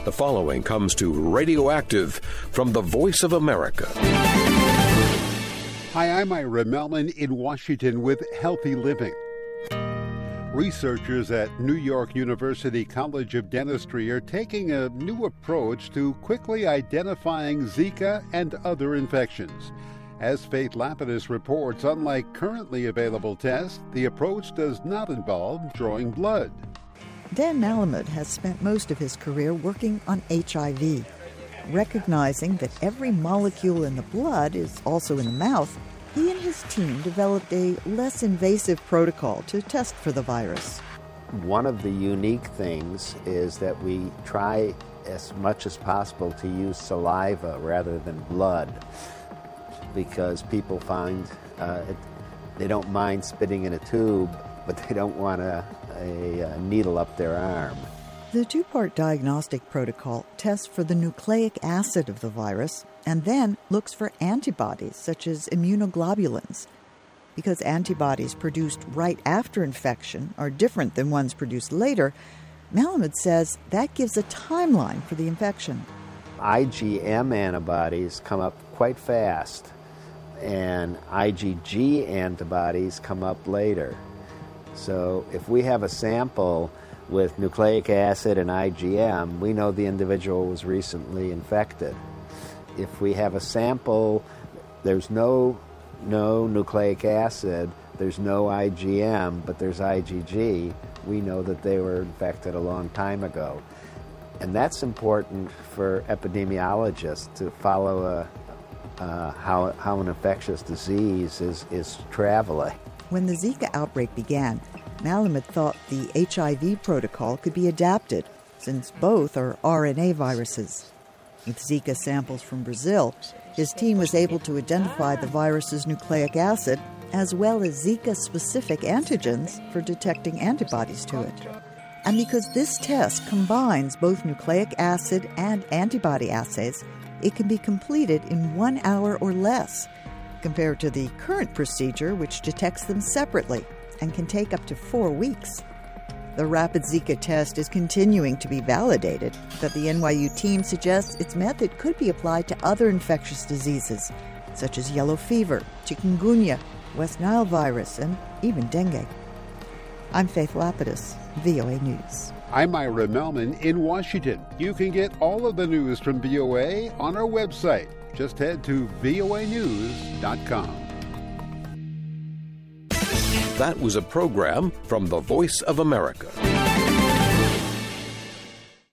The following comes to Radioactive from the Voice of America. Hi, I'm Ira Melman in Washington with Healthy Living. Researchers at New York University College of Dentistry are taking a new approach to quickly identifying Zika and other infections. As Faith Lapidus reports, unlike currently available tests, the approach does not involve drawing blood. Dan Malamud has spent most of his career working on HIV. Recognizing that every molecule in the blood is also in the mouth, he and his team developed a less invasive protocol to test for the virus. One of the unique things is that we try as much as possible to use saliva rather than blood, because people find they don't mind spitting in a tube, but they don't want a needle up their arm. The two-part diagnostic protocol tests for the nucleic acid of the virus and then looks for antibodies such as immunoglobulins. Because antibodies produced right after infection are different than ones produced later, Malamud says that gives a timeline for the infection. IgM antibodies come up quite fast, and IgG antibodies come up later. So if we have a sample with nucleic acid and IgM, we know the individual was recently infected. If we have a sample, there's no nucleic acid, there's no IgM, but there's IgG, we know that they were infected a long time ago. And that's important for epidemiologists to follow how an infectious disease is traveling. When the Zika outbreak began, Malamud thought the HIV protocol could be adapted, since both are RNA viruses. With Zika samples from Brazil, his team was able to identify the virus's nucleic acid as well as Zika-specific antigens for detecting antibodies to it. And because this test combines both nucleic acid and antibody assays, it can be completed in 1 hour or less, compared to the current procedure, which detects them separately and can take up to 4 weeks. The rapid Zika test is continuing to be validated, but the NYU team suggests its method could be applied to other infectious diseases, such as yellow fever, chikungunya, West Nile virus, and even dengue. I'm Faith Lapidus, VOA News. I'm Ira Melman in Washington. You can get all of the news from VOA on our website. Just head to voanews.com. That was a program from the Voice of America.